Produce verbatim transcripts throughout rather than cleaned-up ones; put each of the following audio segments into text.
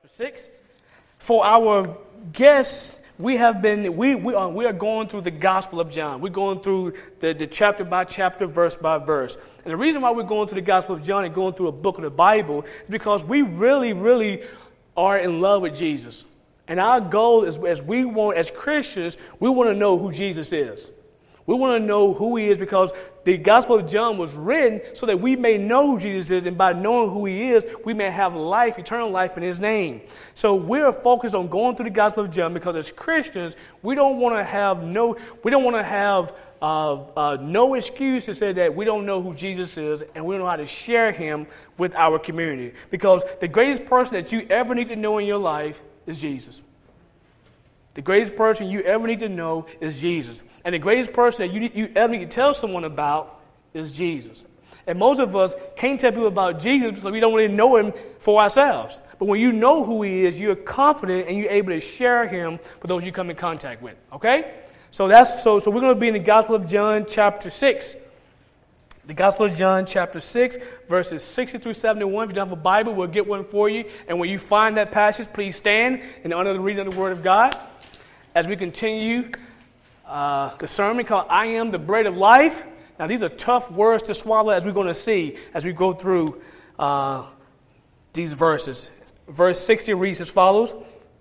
six. For our guests, we have been we we are we are going through the Gospel of John. We're going through the, the chapter by chapter, verse by verse. And the reason why we're going through the Gospel of John and going through a book of the Bible is because we really, really are in love with Jesus. And our goal is, as we want, as Christians, we want to know who Jesus is. We want to know who he is because the Gospel of John was written so that we may know who Jesus is, and by knowing who he is, we may have life, eternal life in his name. So we're focused on going through the Gospel of John because as Christians, we don't want to have no, we don't want to have uh, uh, no excuse to say that we don't know who Jesus is and we don't know how to share him with our community. Because the greatest person that you ever need to know in your life is Jesus. The greatest person you ever need to know is Jesus. And the greatest person that you, you ever need to tell someone about is Jesus. And most of us can't tell people about Jesus because we don't really know him for ourselves. But when you know who he is, you're confident and you're able to share him with those you come in contact with. Okay? So that's so so we're going to be in the Gospel of John chapter six. The Gospel of John chapter six, verses sixty through seventy-one. If you don't have a Bible, we'll get one for you. And when you find that passage, please stand in honor of the reading of the Word of God. As we continue uh, the sermon called I Am the Bread of Life. Now, these are tough words to swallow, as we're going to see as we go through uh, these verses. Verse sixty reads as follows.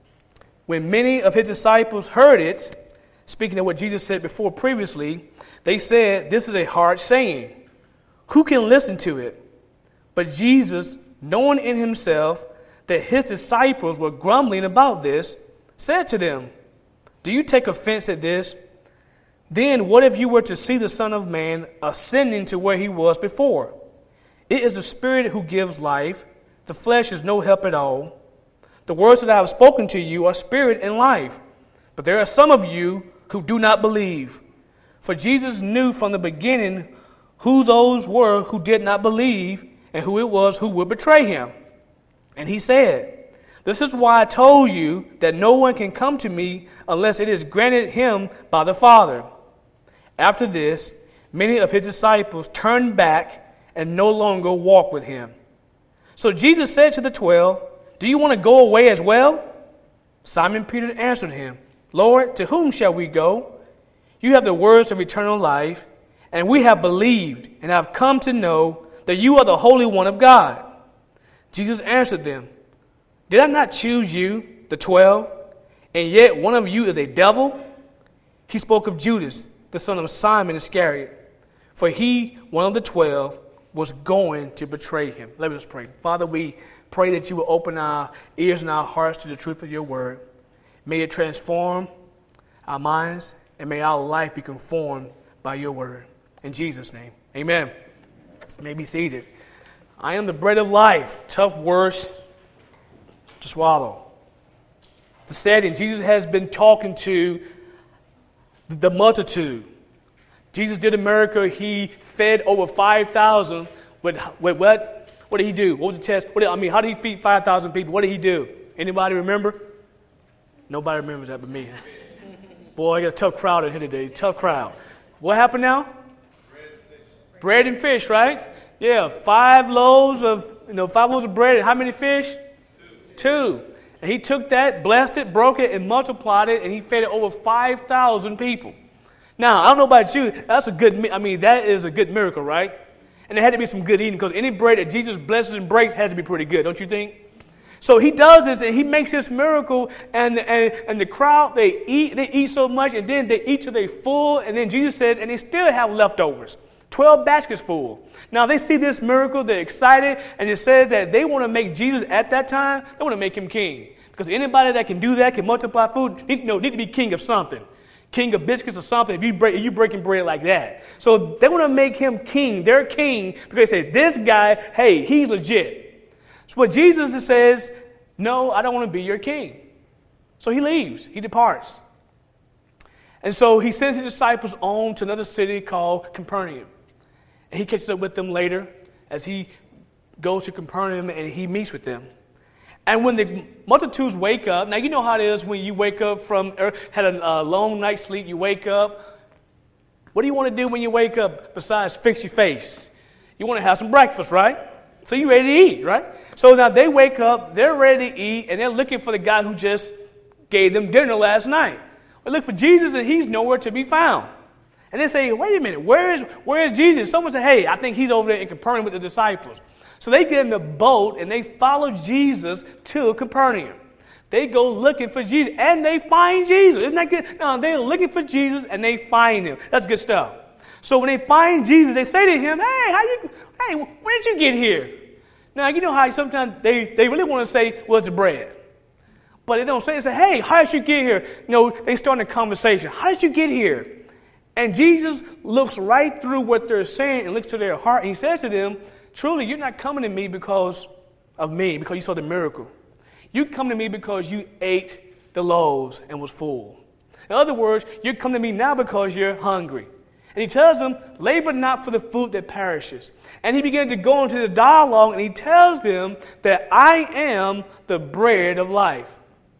When many of his disciples heard it, speaking of what Jesus said before previously, they said, "This is a hard saying. Who can listen to it?" But Jesus, knowing in himself that his disciples were grumbling about this, said to them, "Do you take offense at this? Then what if you were to see the Son of Man ascending to where he was before? It is the Spirit who gives life. The flesh is no help at all. The words that I have spoken to you are spirit and life. But there are some of you who do not believe." For Jesus knew from the beginning who those were who did not believe and who it was who would betray him. And he said, "This is why I told you that no one can come to me unless it is granted him by the Father." After this, many of his disciples turned back and no longer walked with him. So Jesus said to the twelve, "Do you want to go away as well?" Simon Peter answered him, "Lord, to whom shall we go? You have the words of eternal life, and we have believed and have come to know that you are the Holy One of God." Jesus answered them, "Did I not choose you, the twelve, and yet one of you is a devil?" He spoke of Judas, the son of Simon Iscariot, for he, one of the twelve, was going to betray him. Let us pray. Father, we pray that you will open our ears and our hearts to the truth of your word. May it transform our minds, and may our life be conformed by your word. In Jesus' name, amen. You may be seated. I am the bread of life. Tough words to swallow. The setting, Jesus has been talking to the multitude. Jesus did a miracle. He fed over five thousand with, with what? What did he do? What was the test? What did, I mean, how did he feed five thousand people? What did he do? Anybody remember? Nobody remembers that but me. Boy, I got a tough crowd in here today. Tough crowd. What happened now? Bread and fish, bread and fish right? Yeah, five loaves of, you know, five loaves of bread and how many fish? Two. And he took that, blessed it, broke it, and multiplied it, and he fed it over five thousand people. Now, I don't know about you, that's a good, I mean, that is a good miracle, right? And there had to be some good eating, because any bread that Jesus blesses and breaks has to be pretty good, don't you think? So he does this, and he makes this miracle, and, and, and the crowd, they eat, they eat so much, and then they eat till they're full, and then Jesus says, and they still have leftovers. twelve baskets full. Now, they see this miracle, they're excited, and it says that they want to make Jesus at that time, they want to make him king. Because anybody that can do that, can multiply food, need, no, need to be king of something. King of biscuits or something, if you break, if you breaking bread like that. So they want to make him king, their king, because they say, this guy, hey, he's legit. So what Jesus says, no, I don't want to be your king. So he leaves, he departs. And so he sends his disciples on to another city called Capernaum. And he catches up with them later as he goes to Capernaum and he meets with them. And when the multitudes wake up, now you know how it is when you wake up from, er, had a uh, long night's sleep, you wake up. What do you want to do when you wake up besides fix your face? You want to have some breakfast, right? So you ready to eat, right? So now they wake up, they're ready to eat, and they're looking for the guy who just gave them dinner last night. They look for Jesus, and he's nowhere to be found. And they say, wait a minute, where is, where is Jesus? Someone said, hey, I think he's over there in Capernaum with the disciples. So they get in the boat, and they follow Jesus to Capernaum. They go looking for Jesus, and they find Jesus. Isn't that good? No, they're looking for Jesus, and they find him. That's good stuff. So when they find Jesus, they say to him, hey, how you, hey, when did you get here? Now, you know how sometimes they, they really want to say, well, it's the bread. But they don't say, they say, hey, how did you get here? You know, they start a conversation. How did you get here? And Jesus looks right through what they're saying and looks to their heart. And he says to them, truly, you're not coming to me because of me, because you saw the miracle. You come to me because you ate the loaves and was full. In other words, you come to me now because you're hungry. And he tells them, labor not for the food that perishes. And he begins to go into the dialogue, and he tells them that I am the bread of life.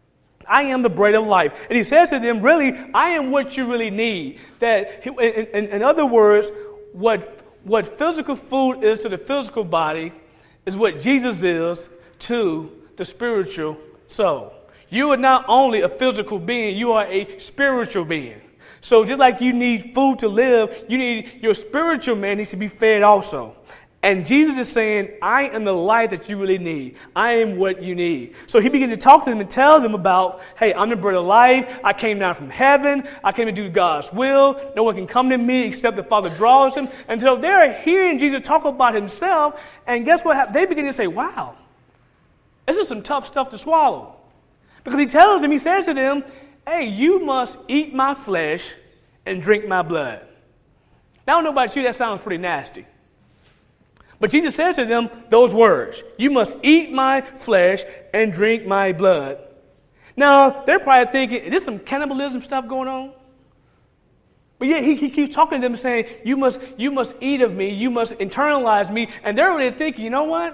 I am the bread of life. And he says to them, really, I am what you really need. That, in, in, in other words, what, what physical food is to the physical body is what Jesus is to the spiritual soul. You are not only a physical being, you are a spiritual being. So just like you need food to live, you need your spiritual man needs to be fed also. And Jesus is saying, I am the life that you really need. I am what you need. So he begins to talk to them and tell them about, hey, I'm the bread of life. I came down from heaven. I came to do God's will. No one can come to me except the Father draws him. And so they're hearing Jesus talk about himself. And guess what? They begin to say, wow, this is some tough stuff to swallow. Because he tells them, he says to them, hey, you must eat my flesh and drink my blood. Now, I don't know about you, that sounds pretty nasty. But Jesus says to them those words, you must eat my flesh and drink my blood. Now, they're probably thinking, is this some cannibalism stuff going on? But yet he, he keeps talking to them saying, you must, you must eat of me, you must internalize me. And they're really thinking, you know what?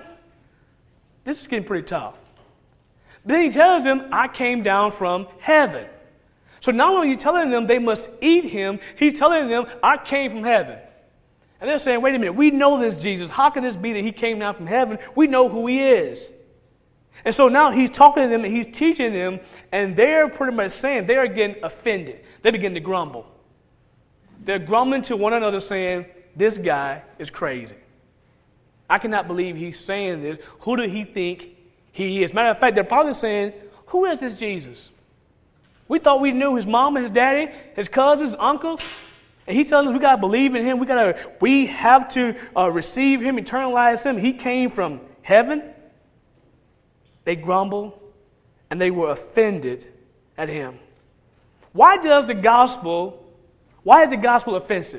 This is getting pretty tough. But then he tells them, I came down from heaven. So not only is he telling them they must eat him, he's telling them, I came from heaven. And they're saying, wait a minute, we know this Jesus. How can this be that he came down from heaven? We know who he is. And so now he's talking to them and he's teaching them, and they're pretty much saying, they're getting offended. They begin to grumble. They're grumbling to one another saying, this guy is crazy. I cannot believe he's saying this. Who do he think he is? Matter of fact, they're probably saying, who is this Jesus? We thought we knew his mama, his daddy, his cousins, his uncles. And he's telling us we got to believe in him. We got to, we have to uh, receive him, internalize him. He came from heaven. They grumbled and they were offended at him. Why does the gospel, why is the gospel offensive?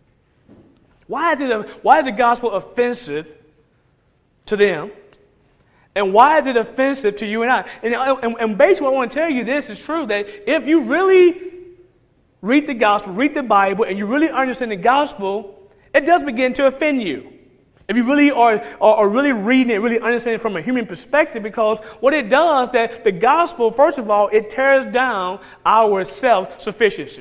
Why is it, a, why is the gospel offensive to them? And why is it offensive to you and I? And, and, and basically what I want to tell you this is true, that if you really read the gospel, read the Bible, and you really understand the gospel, it does begin to offend you. If you really are, are, are really reading it, really understanding it from a human perspective, because what it does, that the gospel, first of all, it tears down our self-sufficiency.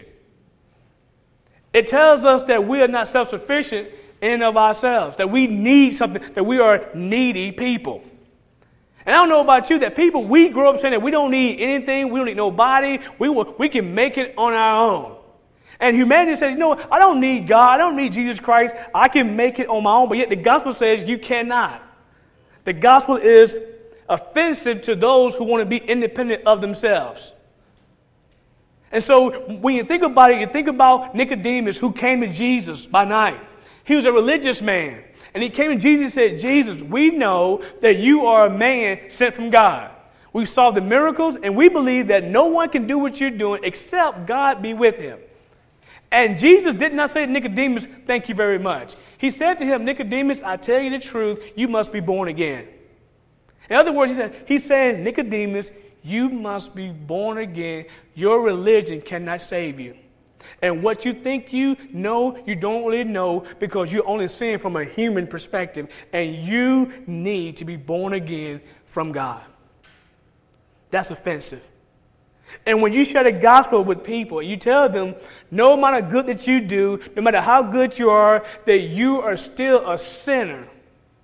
It tells us that we are not self-sufficient in and of ourselves, that we need something, that we are needy people. And I don't know about you, that people, we grow up saying that we don't need anything, we don't need nobody, we will, we can make it on our own. And humanity says, you know what, I don't need God, I don't need Jesus Christ, I can make it on my own. But yet the gospel says you cannot. The gospel is offensive to those who want to be independent of themselves. And so when you think about it, you think about Nicodemus, who came to Jesus by night. He was a religious man. And he came to Jesus and said, Jesus, we know that you are a man sent from God. We saw the miracles, and we believe that no one can do what you're doing except God be with him. And Jesus did not say to Nicodemus, thank you very much. He said to him, Nicodemus, I tell you the truth, you must be born again. In other words, he said, he's saying, Nicodemus, you must be born again. Your religion cannot save you. And what you think you know, you don't really know, because you're only seeing from a human perspective. And you need to be born again from God. That's offensive. And when you share the gospel with people, you tell them, no amount of good that you do, no matter how good you are, that you are still a sinner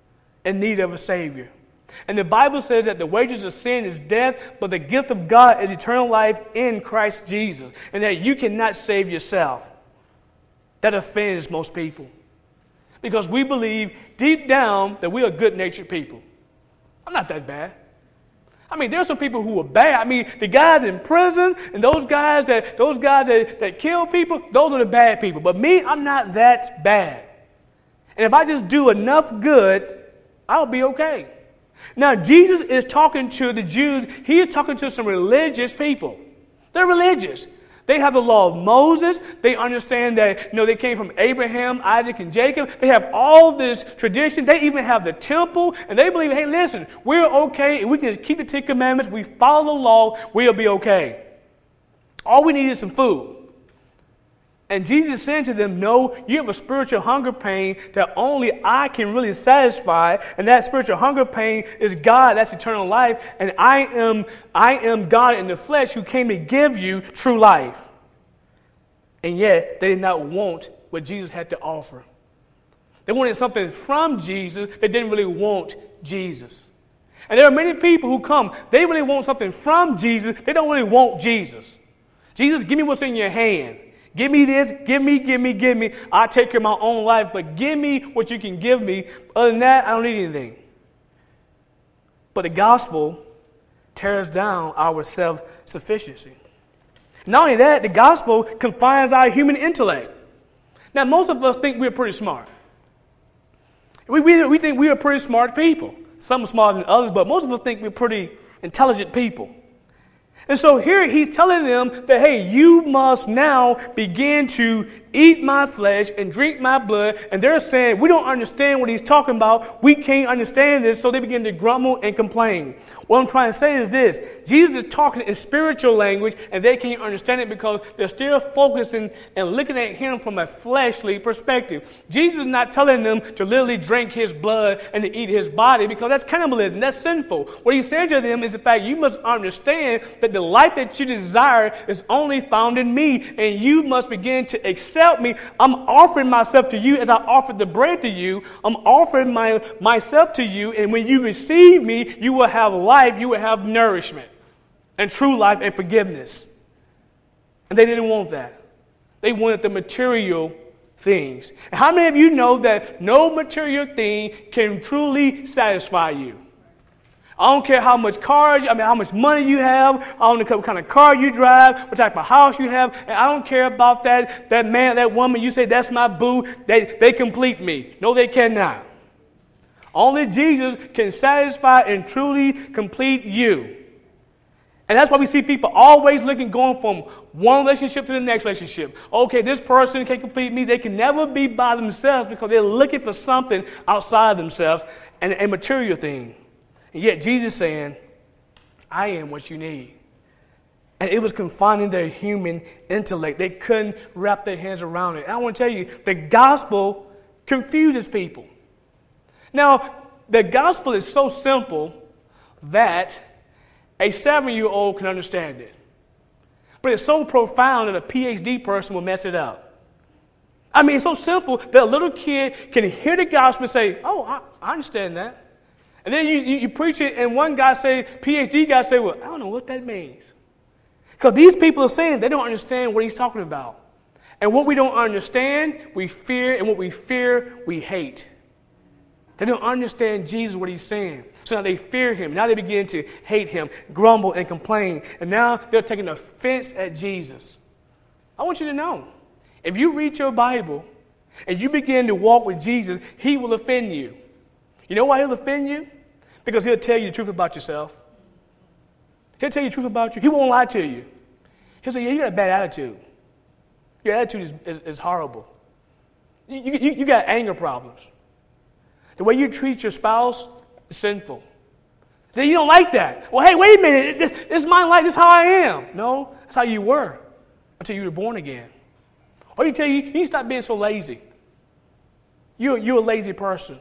in need of a Savior. And the Bible says that the wages of sin is death, but the gift of God is eternal life in Christ Jesus, and that you cannot save yourself. That offends most people, because we believe deep down that we are good-natured people. I'm not that bad. I mean, there's some people who are bad. I mean, the guys in prison and those guys that those guys that, that kill people, those are the bad people. But me, I'm not that bad. And if I just do enough good, I'll be okay. Now, Jesus is talking to the Jews. He is talking to some religious people. They're religious. They have the law of Moses. They understand that, you know, they came from Abraham, Isaac, and Jacob. They have all this tradition. They even have the temple. And they believe, hey, listen, we're okay. If we can just keep the Ten Commandments, we follow the law, we'll be okay. All we need is some food. And Jesus said to them, no, you have a spiritual hunger pain that only I can really satisfy. And that spiritual hunger pain is God. That's eternal life. And I am, I am God in the flesh who came to give you true life. And yet they did not want what Jesus had to offer. They wanted something from Jesus. They didn't really want Jesus. And there are many people who come. They really want something from Jesus. They don't really want Jesus. Jesus, give me what's in your hand. Give me this, give me, give me, give me. I'll take care of my own life, but give me what you can give me. Other than that, I don't need anything. But the gospel tears down our self-sufficiency. Not only that, the gospel confines our human intellect. Now, most of us think we're pretty smart. We, we, we think we are pretty smart people. Some are smarter than others, but most of us think we're pretty intelligent people. And so here he's telling them that, hey, you must now begin to eat my flesh and drink my blood. And they're saying, we don't understand what he's talking about. We can't understand this. So they begin to grumble and complain. What I'm trying to say is this. Jesus is talking in spiritual language, and they can't understand it because they're still focusing and looking at him from a fleshly perspective. Jesus is not telling them to literally drink his blood and to eat his body, because that's cannibalism. That's sinful. What he's saying to them is, in fact, you must understand that the life that you desire is only found in me, and you must begin to accept me. I'm offering myself to you as I offered the bread to you. I'm offering my, myself to you, and when you receive me, you will have life, you will have nourishment and true life and forgiveness. And they didn't want that. They wanted the material things. And how many of you know that no material thing can truly satisfy you? I don't care how much cars, I mean, how much money you have. I don't care what kind of car you drive, what type of house you have. And I don't care about that, that man, that woman. You say, that's my boo. They, they complete me. No, they cannot. Only Jesus can satisfy and truly complete you. And that's why we see people always looking, going from one relationship to the next relationship. Okay, this person can complete me. They can never be by themselves because they're looking for something outside themselves and a material thing. And yet Jesus saying, I am what you need. And it was confining their human intellect. They couldn't wrap their hands around it. And I want to tell you, the gospel confuses people. Now, the gospel is so simple that a seven-year-old can understand it. But it's so profound that a P H D person will mess it up. I mean, it's so simple that a little kid can hear the gospel and say, oh, I, I understand that. And then you, you, you preach it, and one guy say, P H D guy say, well, I don't know what that means. Because these people are saying they don't understand what he's talking about. And what we don't understand, we fear, and what we fear, we hate. They don't understand Jesus, what he's saying. So now they fear him. Now they begin to hate him, grumble, and complain. And now they're taking offense at Jesus. I want you to know, if you read your Bible and you begin to walk with Jesus, he will offend you. You know why he'll offend you? Because he'll tell you the truth about yourself. He'll tell you the truth about you. He won't lie to you. He'll say, yeah, you got a bad attitude. Your attitude is, is, is horrible. You, you, you got anger problems. The way you treat your spouse is sinful. Then you don't like that. Well, hey, wait a minute. This, this is my life. This is how I am. No, that's how you were until you were born again. Or you tell you, you need to stop being so lazy. You're, you're a lazy person.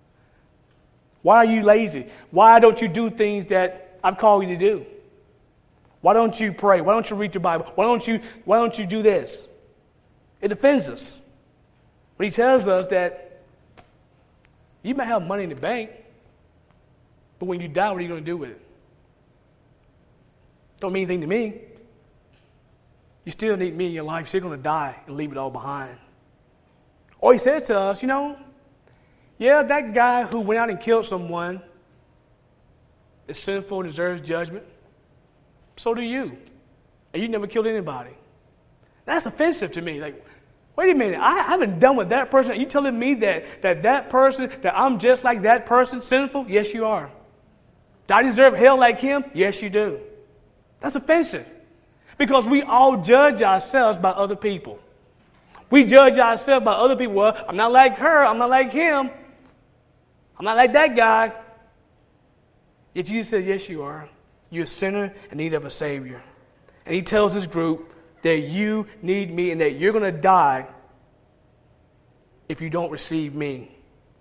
Why are you lazy? Why don't you do things that I've called you to do? Why don't you pray? Why don't you read your Bible? Why don't you, why don't you do this? It offends us. But he tells us that you might have money in the bank. But when you die, what are you going to do with it? Don't mean anything to me. You still need me in your life. You're still going to die and leave it all behind. Or he says to us, you know, yeah, that guy who went out and killed someone is sinful and deserves judgment. So do you. And you never killed anybody. That's offensive to me. Like, wait a minute, I haven't done with that person. Are you telling me that, that that person, that I'm just like that person, sinful? Yes, you are. Do I deserve hell like him? Yes, you do. That's offensive. Because we all judge ourselves by other people. We judge ourselves by other people. Well, I'm not like her. I'm not like him. I'm not like that guy. Yet Jesus says, yes, you are. You're a sinner in need of a Savior. And he tells this group that you need me and that you're going to die if you don't receive me.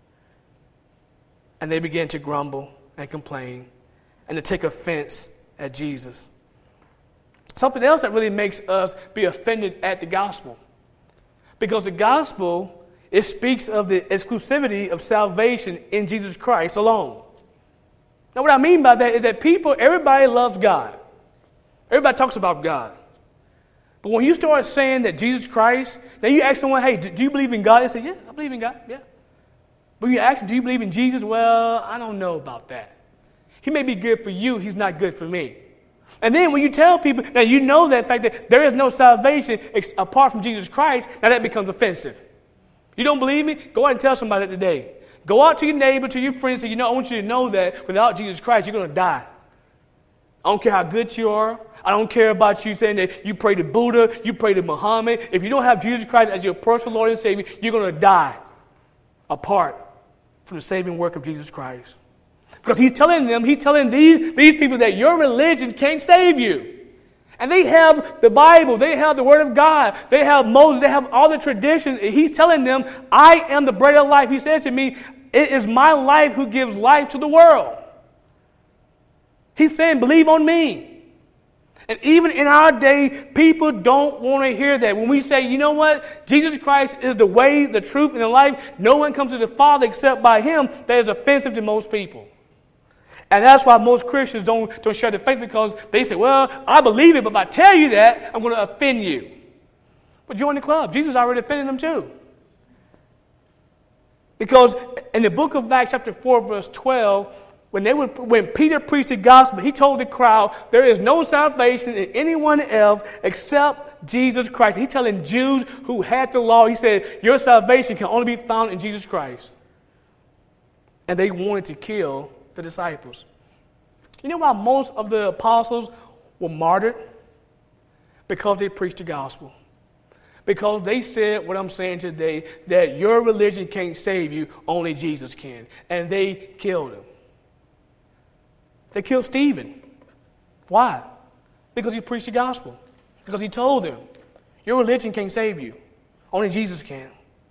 And they begin to grumble and complain and to take offense at Jesus. Something else that really makes us be offended at the gospel. Because the gospel, it speaks of the exclusivity of salvation in Jesus Christ alone. Now what I mean by that is that people, everybody loves God. Everybody talks about God. But when you start saying that Jesus Christ, then you ask someone, hey, do, do you believe in God? They say, yeah, I believe in God, yeah. But you ask them, do you believe in Jesus? Well, I don't know about that. He may be good for you, he's not good for me. And then when you tell people, now you know that fact that there is no salvation ex- apart from Jesus Christ, now that becomes offensive. You don't believe me? Go out and tell somebody that today. Go out to your neighbor, to your friends, and say, you know, I want you to know that without Jesus Christ, you're going to die. I don't care how good you are. I don't care about you saying that you pray to Buddha, you pray to Muhammad. If you don't have Jesus Christ as your personal Lord and Savior, you're going to die apart from the saving work of Jesus Christ. Because he's telling them, he's telling these, these people that your religion can't save you. And they have the Bible, they have the Word of God, they have Moses, they have all the traditions. He's telling them, I am the bread of life. He says to me, it is my life who gives life to the world. He's saying, believe on me. And even in our day, people don't want to hear that. When we say, you know what? Jesus Christ is the way, the truth, and the life. No one comes to the Father except by him. That is offensive to most people. And that's why most Christians don't, don't share the faith, because they say, well, I believe it, but if I tell you that, I'm going to offend you. But join the club. Jesus already offended them too. Because in the book of Acts chapter four, verse twelve, when, they were, when Peter preached the gospel, he told the crowd, there is no salvation in anyone else except Jesus Christ. He's telling Jews who had the law, he said, your salvation can only be found in Jesus Christ. And they wanted to kill the disciples. You know why most of the apostles were martyred? Because they preached the gospel. Because they said what I'm saying today, that your religion can't save you, only Jesus can. And they killed him. They killed Stephen. Why? Because he preached the gospel. Because he told them, your religion can't save you, only Jesus can.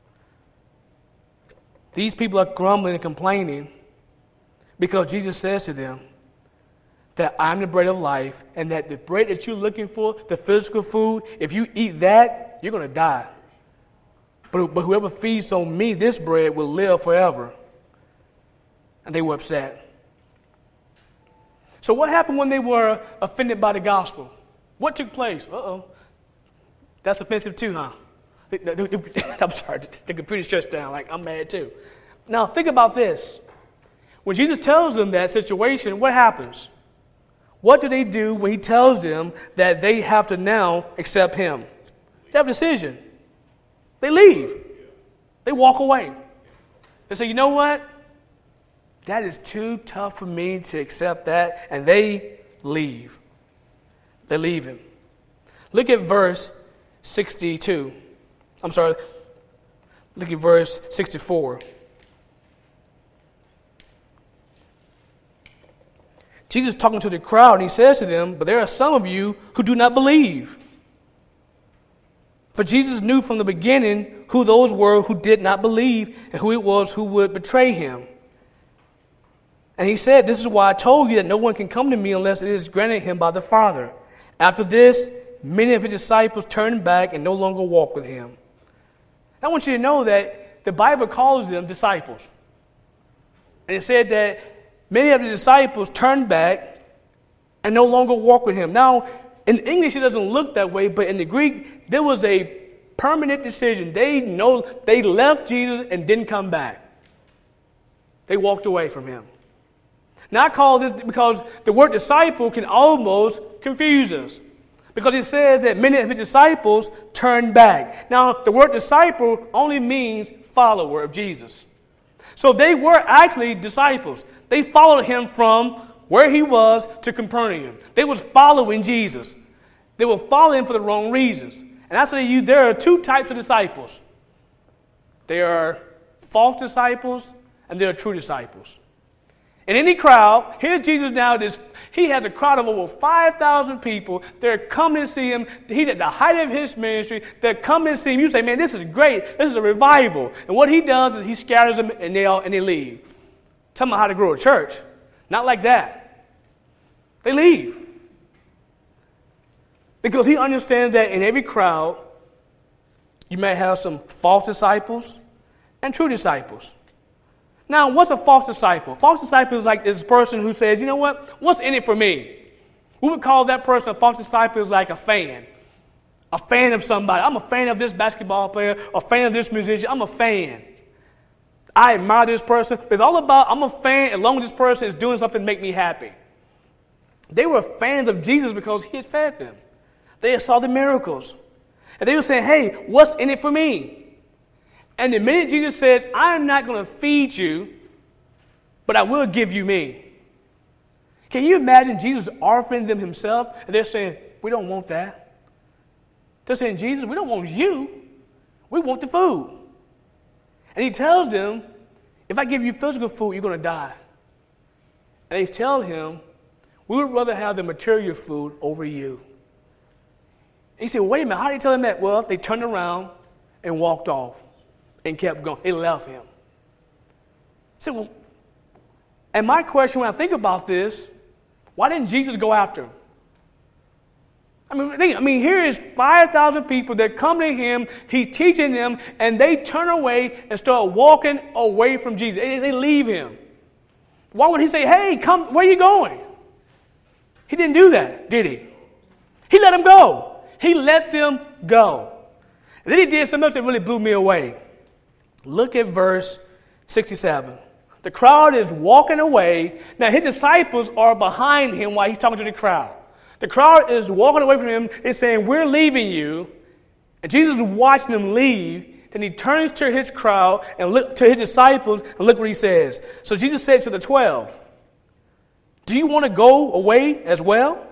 These people are grumbling and complaining because Jesus says to them that I'm the bread of life, and that the bread that you're looking for, the physical food, if you eat that, you're going to die. But, but whoever feeds on me, this bread, will live forever. And they were upset. So what happened when they were offended by the gospel? What took place? Uh-oh. That's offensive too, huh? I'm sorry, the computer shuts down. Like, I'm mad too. Now, think about this. When Jesus tells them that situation, what happens? What do they do when he tells them that they have to now accept him? They have a decision. They leave. They walk away. They say, you know what? That is too tough for me to accept that. And they leave. They leave him. Look at verse sixty-two. I'm sorry. Look at verse sixty-four. Jesus is talking to the crowd, and he says to them, but there are some of you who do not believe. For Jesus knew from the beginning who those were who did not believe and who it was who would betray him. And he said, this is why I told you that no one can come to me unless it is granted him by the Father. After this, many of his disciples turned back and no longer walked with him. I want you to know that the Bible calls them disciples. And it said that many of the disciples turned back and no longer walked with him. Now, in English, it doesn't look that way, but in the Greek, there was a permanent decision. They know they left Jesus and didn't come back. They walked away from him. Now, I call this because the word disciple can almost confuse us, because it says that many of his disciples turned back. Now, the word disciple only means follower of Jesus. So they were actually disciples. They followed him from where he was to Capernaum. They was following Jesus. They were following him for the wrong reasons. And I say to you, there are two types of disciples. There are false disciples and there are true disciples. In any crowd, here's Jesus now. This, he has a crowd of over five thousand people. They're coming to see him. He's at the height of his ministry. They're coming to see him. You say, man, this is great. This is a revival. And what he does is he scatters them and they, all, and they leave. Tell them how to grow a church. Not like that. They leave. Because he understands that in every crowd, you may have some false disciples and true disciples. Now, what's a false disciple? False disciple is like this person who says, you know what? What's in it for me? We would call that person a false disciple is like a fan. A fan of somebody. I'm a fan of this basketball player, a fan of this musician. I'm a fan. I admire this person. It's all about, I'm a fan as long as this person is doing something to make me happy. They were fans of Jesus because he had fed them. They saw the miracles. And they were saying, hey, what's in it for me? And the minute Jesus says, I'm not going to feed you, but I will give you me. Can you imagine Jesus offering them himself? And they're saying, we don't want that. They're saying, Jesus, we don't want you. We want the food. And he tells them, if I give you physical food, you're going to die. And they tell him, we would rather have the material food over you. And he said, wait a minute, how do you tell him that? Well, they turned around and walked off. And kept going. They left him. So, well, and my question when I think about this, why didn't Jesus go after him? I mean, think, I mean, here is five thousand people that come to him, he's teaching them, and they turn away and start walking away from Jesus. They, they leave him. Why would he say, hey, come, where are you going? He didn't do that, did he? He let them go. He let them go. And then he did something else that really blew me away. Look at verse sixty-seven. The crowd is walking away. Now, his disciples are behind him while he's talking to the crowd. The crowd is walking away from him. It's saying, we're leaving you. And Jesus is watching them leave. Then he turns to his crowd and look to his disciples and look what he says. So Jesus said to the twelve, do you want to go away as well?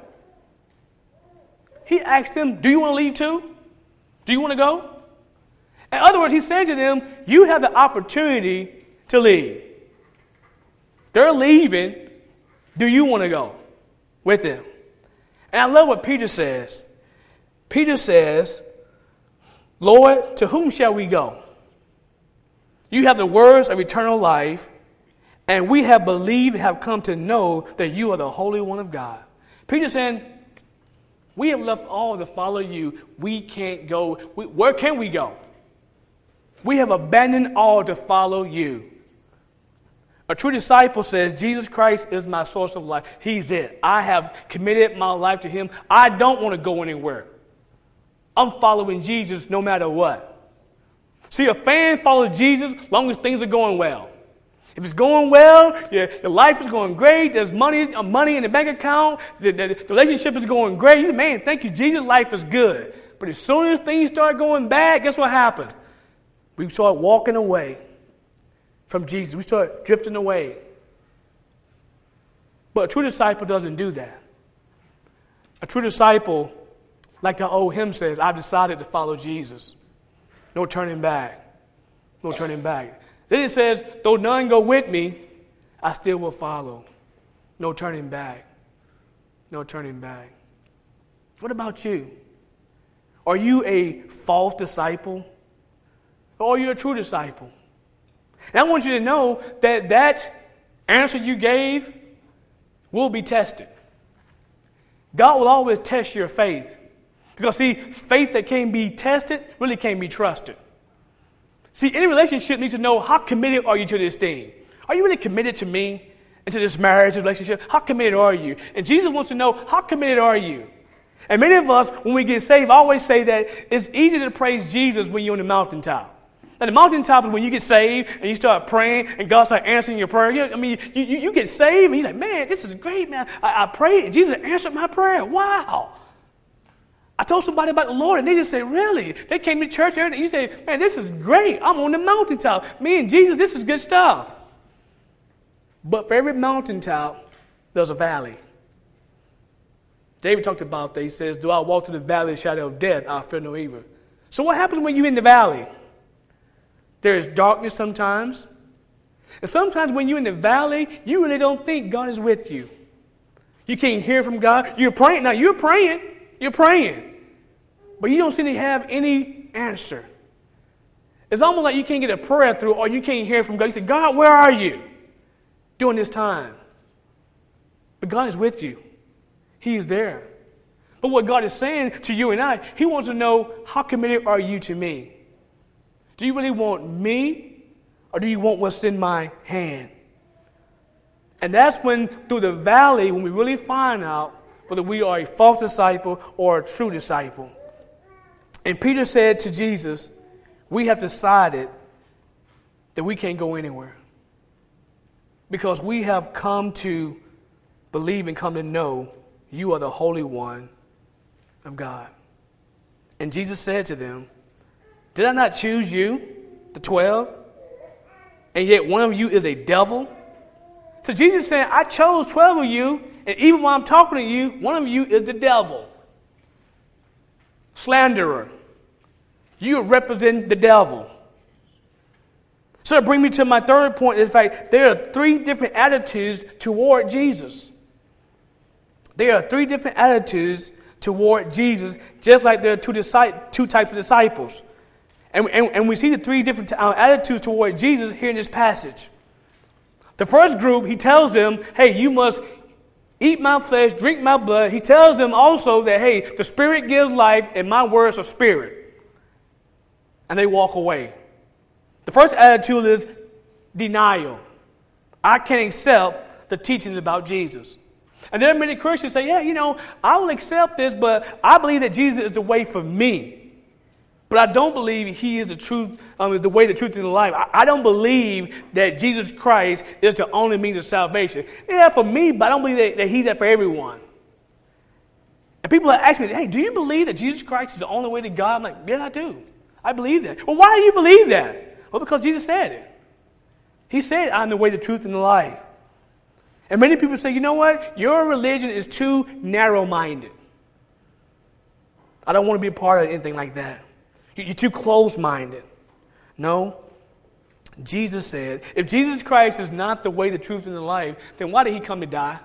He asked them, do you want to leave too? Do you want to go? In other words, he said to them, you have the opportunity to leave. They're leaving. Do you want to go with them? And I love what Peter says. Peter says, Lord, to whom shall we go? You have the words of eternal life, and we have believed and have come to know that you are the Holy One of God. Peter saying, we have left all to follow you. We can't go. We, where can we go? We have abandoned all to follow you. A true disciple says, Jesus Christ is my source of life. He's it. I have committed my life to him. I don't want to go anywhere. I'm following Jesus no matter what. See, a fan follows Jesus as long as things are going well. If it's going well, your, your life is going great, there's money, money in the bank account, the, the, the relationship is going great. You say, man, thank you, Jesus, life is good. But as soon as things start going bad, guess what happens? We start walking away from Jesus. We start drifting away. But a true disciple doesn't do that. A true disciple, like the old hymn says, I've decided to follow Jesus. No turning back. No turning back. Then it says, though none go with me, I still will follow. No turning back. No turning back. What about you? Are you a false disciple? Or are you a true disciple? And I want you to know that that answer you gave will be tested. God will always test your faith. Because, see, faith that can't be tested really can't be trusted. See, any relationship needs to know how committed are you to this thing. Are you really committed to me? into this marriage, this relationship? How committed are you? And Jesus wants to know, how committed are you? And many of us, when we get saved, I always say that it's easy to praise Jesus when you're on the mountaintop. Now, the mountaintop is when you get saved and you start praying and God starts answering your prayer. You know, I mean, you, you, you get saved and you're like, man, this is great, man. I, I prayed and Jesus answered my prayer. Wow. I told somebody about the Lord and they just said, really? They came to church and everything. You say, man, this is great. I'm on the mountaintop. Me and Jesus, this is good stuff. But for every mountaintop, there's a valley. David talked about that. He says, do I walk through the valley of the shadow of death, I'll fear no evil. So what happens when you're in the valley? There is darkness sometimes. And sometimes when you're in the valley, you really don't think God is with you. You can't hear from God. You're praying. Now, you're praying. You're praying. But you don't seem to have any answer. It's almost like you can't get a prayer through or you can't hear from God. You say, God, where are you during this time? But God is with you. He is there. But what God is saying to you and I, He wants to know, how committed are you to me? Do you really want me or do you want what's in my hand? And that's when, through the valley, when we really find out whether we are a false disciple or a true disciple. And Peter said to Jesus, we have decided that we can't go anywhere because we have come to believe and come to know you are the Holy One of God. And Jesus said to them, did I not choose you, the twelve? And yet one of you is a devil? So Jesus said, I chose twelve of you, and even while I'm talking to you, one of you is the devil. Slanderer. You represent the devil. So that brings me to my third point. In fact, there are three different attitudes toward Jesus. There are three different attitudes toward Jesus, just like there are two, disci- two types of disciples. And, and, and we see the three different uh, attitudes toward Jesus here in this passage. The first group, he tells them, hey, you must eat my flesh, drink my blood. He tells them also that, hey, the Spirit gives life and my words are spirit. And they walk away. The first attitude is denial. I can't accept the teachings about Jesus. And there are many Christians say, yeah, you know, I will accept this, but I believe that Jesus is the way for me. But I don't believe He is the truth, um, the way, the truth, and the life. I, I don't believe that Jesus Christ is the only means of salvation. Yeah, for me, but I don't believe that, that He's that for everyone. And people have asked me, hey, do you believe that Jesus Christ is the only way to God? I'm like, yeah, I do. I believe that. Well, why do you believe that? Well, because Jesus said it. He said, I'm the way, the truth, and the life. And many people say, you know what? Your religion is too narrow-minded. I don't want to be a part of anything like that. You're too close-minded. No. Jesus said, if Jesus Christ is not the way, the truth, and the life, then why did He come to die?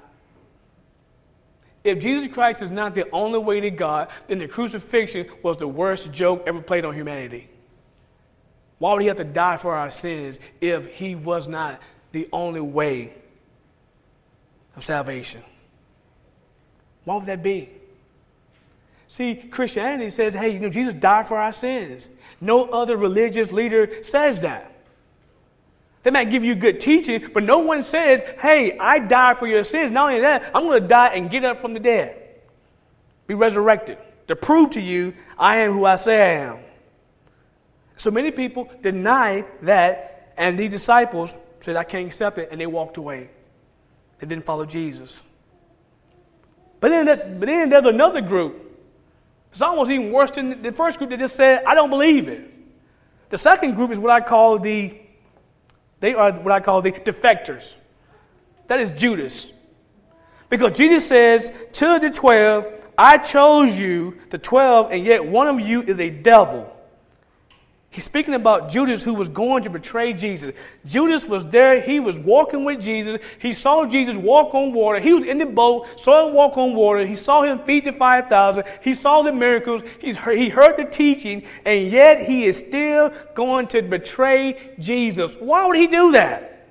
If Jesus Christ is not the only way to God, then the crucifixion was the worst joke ever played on humanity. Why would He have to die for our sins if He was not the only way of salvation? Why would that be? See, Christianity says, hey, you know, Jesus died for our sins. No other religious leader says that. They might give you good teaching, but no one says, hey, I died for your sins. Not only that, I'm going to die and get up from the dead. Be resurrected. To prove to you, I am who I say I am. So many people deny that, and these disciples said, I can't accept it, and they walked away. They didn't follow Jesus. But then, that, but then there's another group. It's almost even worse than the first group that just said, I don't believe it. The second group is what I call the, they are what I call the defectors. That is Judas. Because Jesus says to the twelve, I chose you, the twelve, and yet one of you is a devil. He's speaking about Judas, who was going to betray Jesus. Judas was there. He was walking with Jesus. He saw Jesus walk on water. He was in the boat, saw him walk on water. He saw him feed the five thousand. He saw the miracles. He's heard, he heard the teaching, and yet he is still going to betray Jesus. Why would he do that?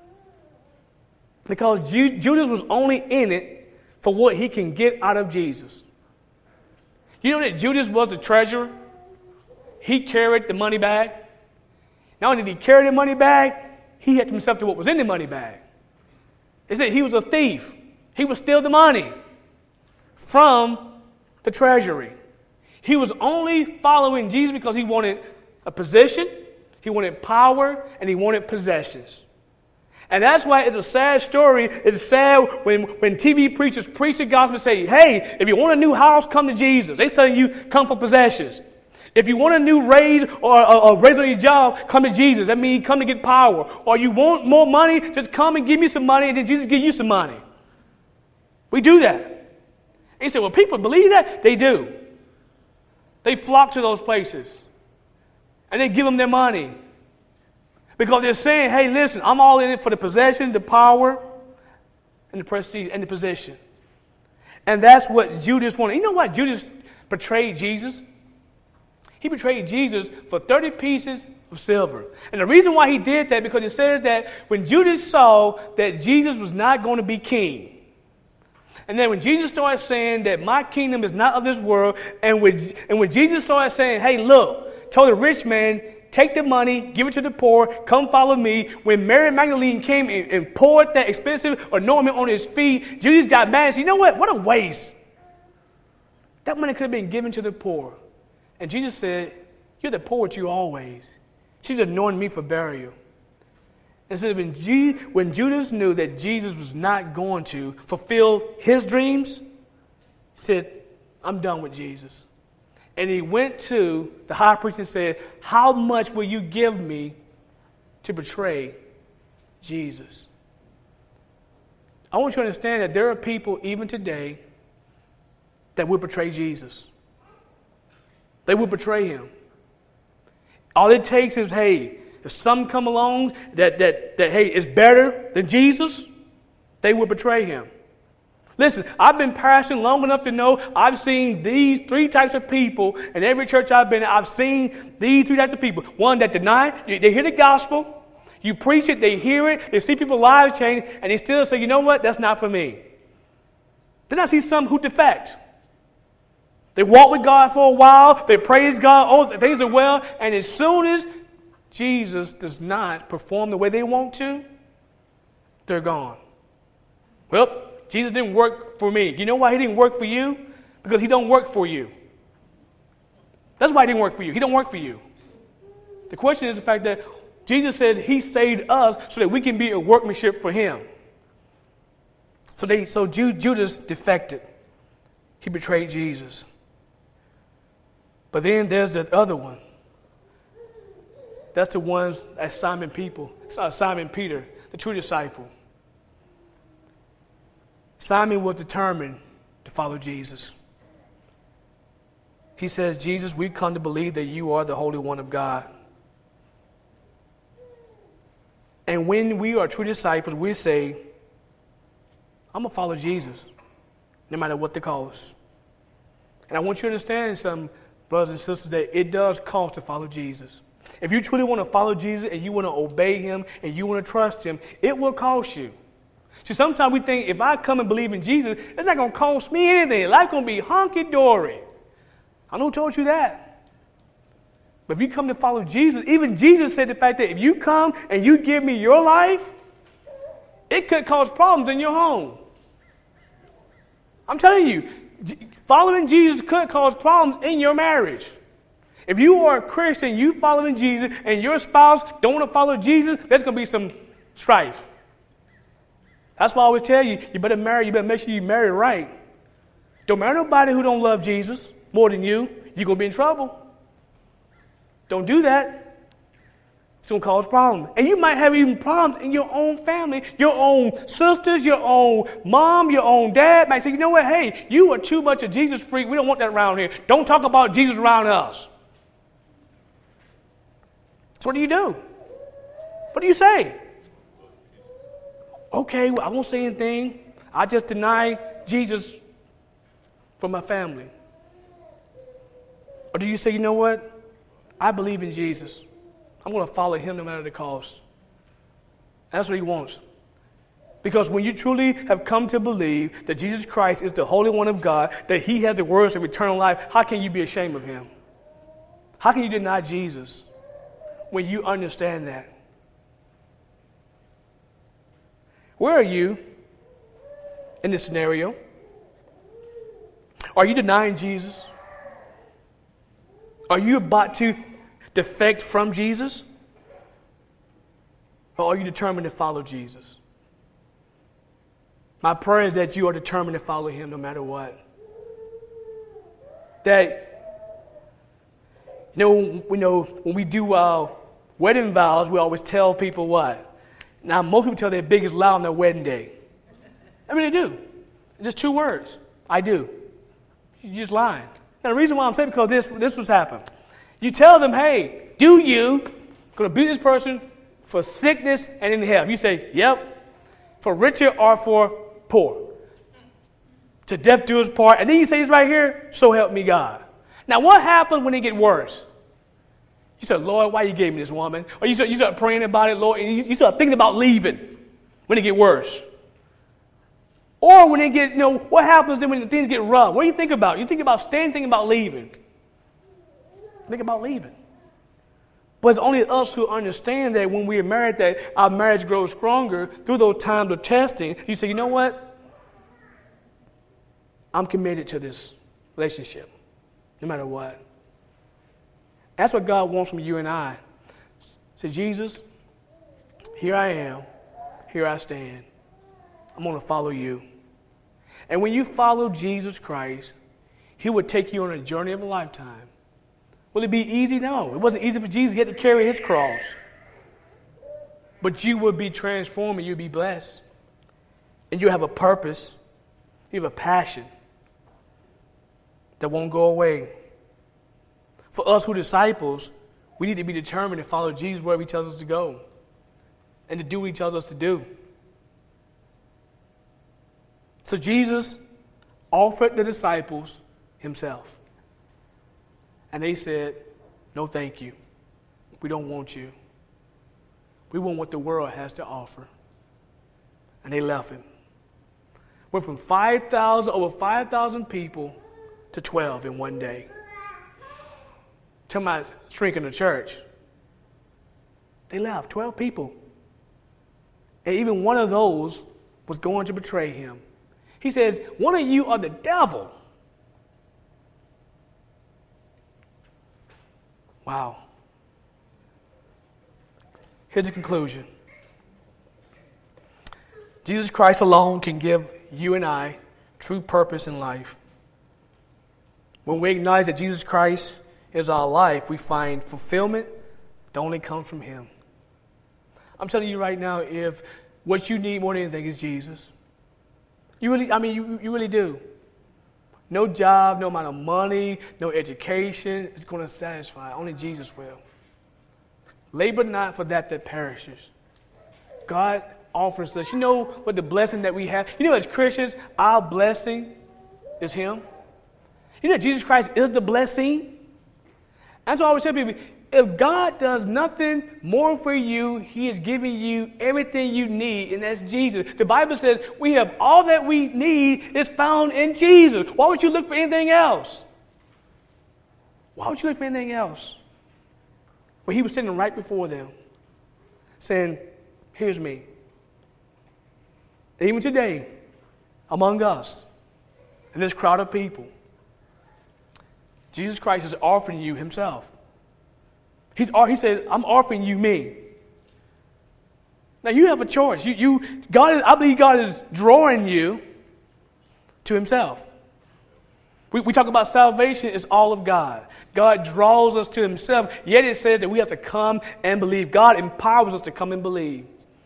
Because Ju- Judas was only in it for what he can get out of Jesus. You know that Judas was the treasurer? He carried the money bag. Not only did he carry the money bag, he helped himself to what was in the money bag. It said he was a thief. He would steal the money from the treasury. He was only following Jesus because he wanted a position, he wanted power, and he wanted possessions. And that's why it's a sad story. It's sad when, when T V preachers preach the gospel and say, hey, if you want a new house, come to Jesus. They tell you, come for possessions. If you want a new raise or a raise on your job, come to Jesus. That means come to get power. Or you want more money, just come and give me some money, and then Jesus give you some money. We do that. And you say, well, people believe that? They do. They flock to those places. And they give them their money. Because they're saying, hey, listen, I'm all in it for the possession, the power, and the prestige, and the position. And that's what Judas wanted. You know what? Judas betrayed Jesus. He betrayed Jesus for thirty pieces of silver. And the reason why he did that, because it says that when Judas saw that Jesus was not going to be king, and then when Jesus started saying that my kingdom is not of this world, and when, and when Jesus started saying, hey, look, told the rich man, take the money, give it to the poor, come follow me. When Mary Magdalene came and, and poured that expensive anointment on his feet, Jesus got mad and said, you know what? What a waste. That money could have been given to the poor. And Jesus said, you're the poor with you always. She's anointing me for burial. And so when, G- when Judas knew that Jesus was not going to fulfill his dreams, he said, I'm done with Jesus. And he went to the high priest and said, how much will you give me to betray Jesus? I want you to understand that there are people even today that would betray Jesus. They would betray him. All it takes is, hey, if some come along that, that, that hey, is better than Jesus, they would betray him. Listen, I've been pastoring long enough to know I've seen these three types of people in every church I've been in. I've seen these three types of people. One that deny, they hear the gospel, you preach it, they hear it, they see people's lives change, and they still say, you know what, that's not for me. Then I see some who defect. They walk with God for a while, they praise God, oh, things are well, and as soon as Jesus does not perform the way they want to, they're gone. Well, Jesus didn't work for me. You know why he didn't work for you? Because he don't work for you. That's why he didn't work for you. He don't work for you. The question is the fact that Jesus says he saved us so that we can be a workmanship for him. So they, so Judas defected. He betrayed Jesus. But then there's the other one. That's the ones that Simon people, Simon Peter, the true disciple. Simon was determined to follow Jesus. He says, Jesus, we've come to believe that you are the Holy One of God. And when we are true disciples, we say, I'm going to follow Jesus, no matter what the cost. And I want you to understand, some brothers and sisters, that it does cost to follow Jesus. If you truly want to follow Jesus and you want to obey him and you want to trust him, it will cost you. See, sometimes we think if I come and believe in Jesus, it's not going to cost me anything. Life's going to be hunky-dory. I know who told you that. But if you come to follow Jesus, even Jesus said the fact that if you come and you give me your life, it could cause problems in your home. I'm telling you, following Jesus could cause problems in your marriage. If you are a Christian, you following Jesus, and your spouse don't want to follow Jesus, there's going to be some strife. That's why I always tell you, you better marry, you better make sure you marry right. Don't marry nobody who don't love Jesus more than you. You're going to be in trouble. Don't do that. It's going to cause problems. And you might have even problems in your own family. Your own sisters, your own mom, your own dad might say, you know what, hey, you are too much a Jesus freak. We don't want that around here. Don't talk about Jesus around us. So what do you do? What do you say? Okay, well, I won't say anything. I just deny Jesus from my family. Or do you say, you know what? I believe in Jesus. I'm going to follow him no matter the cost. That's what he wants. Because when you truly have come to believe that Jesus Christ is the Holy One of God, that he has the words of eternal life, how can you be ashamed of him? How can you deny Jesus when you understand that? Where are you in this scenario? Are you denying Jesus? Are you about to defect from Jesus? Or are you determined to follow Jesus? My prayer is that you are determined to follow him no matter what. That, you know, we know when we do our wedding vows, we always tell people what? Now, most people tell their biggest lie on their wedding day. I mean, they do. It's just two words. I do. You're just lying. Now, the reason why I'm saying because this this was happened. You tell them, hey, do you going to beat this person for sickness and in health? You say, yep, for richer or for poor. To death do his part. And then you say, it's right here, so help me God. Now, what happens when it get worse? You said, Lord, why you gave me this woman? Or you start, you start praying about it, Lord, and you, you start thinking about leaving when it get worse. Or when it get, you know, what happens then when things get rough? What do you think about? You think about staying, think about leaving. Think about leaving. But it's only us who understand that when we are married, that our marriage grows stronger through those times of testing. You say, you know what? I'm committed to this relationship, no matter what. That's what God wants from you and I. Say, Jesus, here I am. Here I stand. I'm going to follow you. And when you follow Jesus Christ, he would take you on a journey of a lifetime. Will it be easy? No. It wasn't easy for Jesus. He had to carry his cross. But you will be transformed and you'll be blessed. And you have a purpose. You have a passion that won't go away. For us who are disciples, we need to be determined to follow Jesus wherever he tells us to go and to do what he tells us to do. So Jesus offered the disciples himself. And they said, no, thank you. We don't want you. We want what the world has to offer. And they left him. Went from five thousand, over five thousand people to twelve in one day. Talking about shrinking the church. They left, twelve people. And even one of those was going to betray him. He says, one of you are the devil. Wow. Here's the conclusion. Jesus Christ alone can give you and I true purpose in life. When we acknowledge that Jesus Christ is our life, we find fulfillment that only comes from him. I'm telling you right now, if what you need more than anything is Jesus, you really, I mean, you, you really do. No job, no amount of money, no education is going to satisfy. Only Jesus will. Labor not for that that perishes. God offers us. You know what the blessing that we have? You know, as Christians, our blessing is him. You know, Jesus Christ is the blessing. That's why I always tell people, if God does nothing more for you, he is giving you everything you need, and that's Jesus. The Bible says we have all that we need is found in Jesus. Why would you look for anything else? Why would you look for anything else? Well, he was sitting right before them, saying, here's me. And even today, among us, in this crowd of people, Jesus Christ is offering you himself. He's, he said, I'm offering you me. Now you have a choice. You, you, God is, I believe God is drawing you to himself. We, we talk about salvation is all of God. God draws us to himself, yet it says that we have to come and believe. God empowers us to come and believe.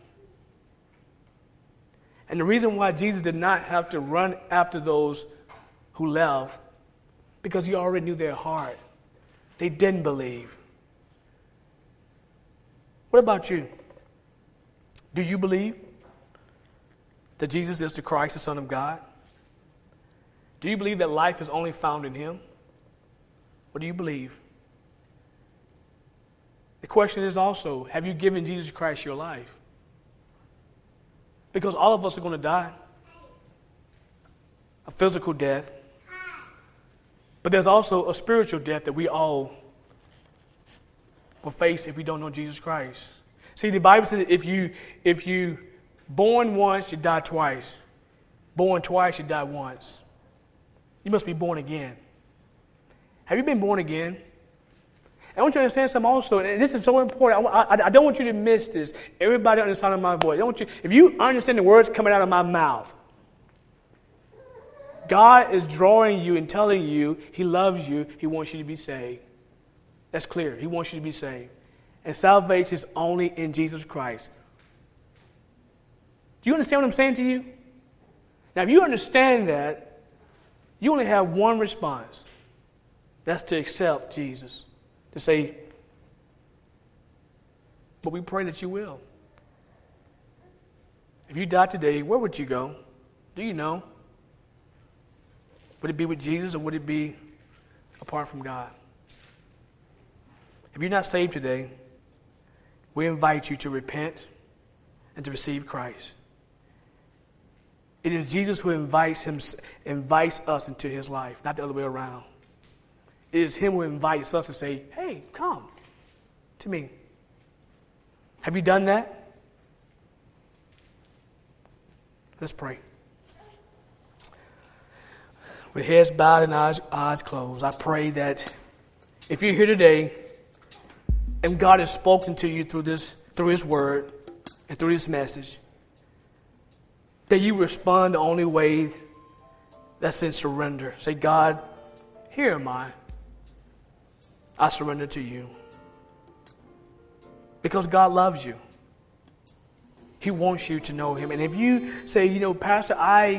And the reason why Jesus did not have to run after those who left, because he already knew their heart. They didn't believe. What about you? Do you believe that Jesus is the Christ, the Son of God? Do you believe that life is only found in him? Or do you believe? The question is also, have you given Jesus Christ your life? Because all of us are going to die. A physical death. But there's also a spiritual death that we all will face if we don't know Jesus Christ. See, the Bible says that if you if you born once, you die twice. Born twice, you die once. You must be born again. Have you been born again? I want you to understand something also, and this is so important. I, I, I don't want you to miss this. Everybody on the sound of my voice. I don't want you, if you understand the words coming out of my mouth, God is drawing you and telling you He loves you. He wants you to be saved. That's clear. He wants you to be saved. And salvation is only in Jesus Christ. Do you understand what I'm saying to you? Now, if you understand that, you only have one response. That's to accept Jesus. To say, but we pray that you will. If you died today, where would you go? Do you know? Would it be with Jesus or would it be apart from God? If you're not saved today, we invite you to repent and to receive Christ. It is Jesus who invites him, invites us into his life, not the other way around. It is him who invites us to say, hey, come to me. Have you done that? Let's pray. With heads bowed and eyes, eyes closed, I pray that if you're here today and God has spoken to you through this, through his word and through this message, that you respond the only way that's in surrender. Say, God, here am I. I surrender to you. Because God loves you. He wants you to know him. And if you say, you know, Pastor, I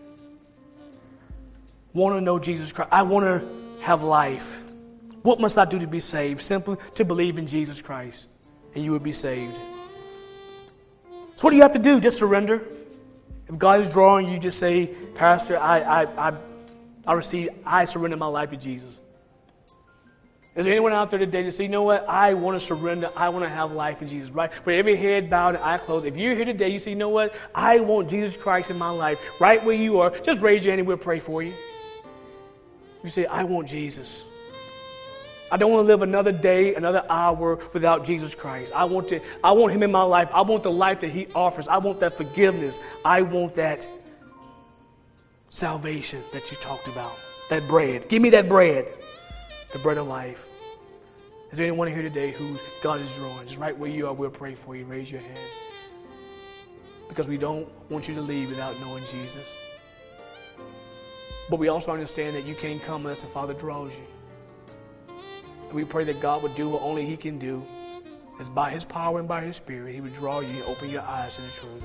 want to know Jesus Christ. I want to have life. What must I do to be saved? Simply to believe in Jesus Christ. And you will be saved. So what do you have to do? Just surrender. If God is drawing you, just say, Pastor, I, I, I, I receive, I surrender my life to Jesus. Is there anyone out there today to say, you know what? I want to surrender. I want to have life in Jesus, right? With every head bowed and eye closed. If you're here today, you say, you know what? I want Jesus Christ in my life. Right where you are, just raise your hand and we'll pray for you. You say, I want Jesus. I don't want to live another day, another hour without Jesus Christ. I want to, I want him in my life. I want the life that he offers. I want that forgiveness. I want that salvation that you talked about. That bread. Give me that bread. The bread of life. Is there anyone here today who God is drawing? Just right where you are, we'll pray for you. Raise your hand. Because we don't want you to leave without knowing Jesus. But we also understand that you can't come unless the Father draws you. And we pray that God would do what only he can do. As by his power and by his spirit, he would draw you and open your eyes to the truth.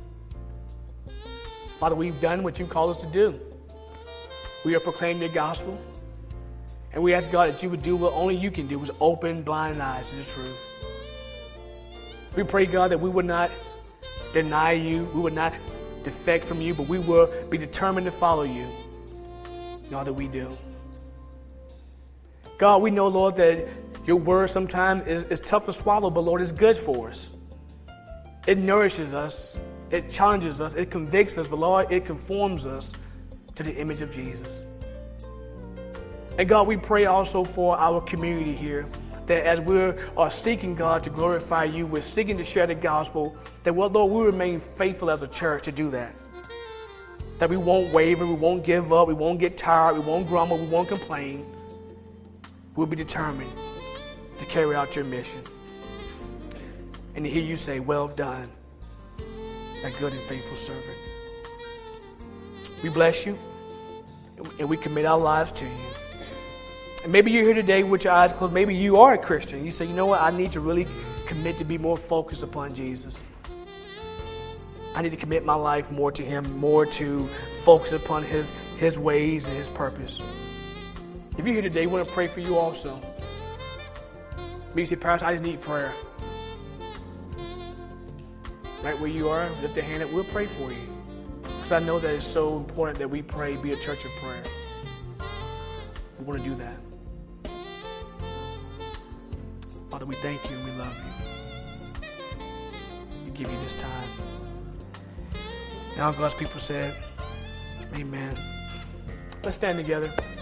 Father, we've done what you called us to do. We are proclaiming your gospel. And we ask God that you would do what only you can do, was open blind eyes to the truth. We pray, God, that we would not deny you. We would not defect from you, but we will be determined to follow you in all that we do. God, we know, Lord, that your word sometimes is, is tough to swallow, but Lord, it's good for us. It nourishes us. It challenges us. It convicts us, but Lord, it conforms us to the image of Jesus. And God, we pray also for our community here, that as we are seeking, God, to glorify you, we're seeking to share the gospel, that, well, Lord, we remain faithful as a church to do that. That we won't waver, we won't give up, we won't get tired, we won't grumble, we won't complain. We'll be determined to carry out your mission. And to hear you say, well done, thy good and faithful servant. We bless you, and we commit our lives to you. And maybe you're here today with your eyes closed. Maybe you are a Christian. You say, you know what? I need to really commit to be more focused upon Jesus. I need to commit my life more to him, more to focus upon his, his ways and his purpose. If you're here today, we want to pray for you also. Maybe you say, Pastor, I just need prayer. Right where you are, lift your hand up. We'll pray for you. Because I know that it's so important that we pray, be a church of prayer. We want to do that. Father, we thank you and we love you. We give you this time. Now God's people said, amen. Let's stand together.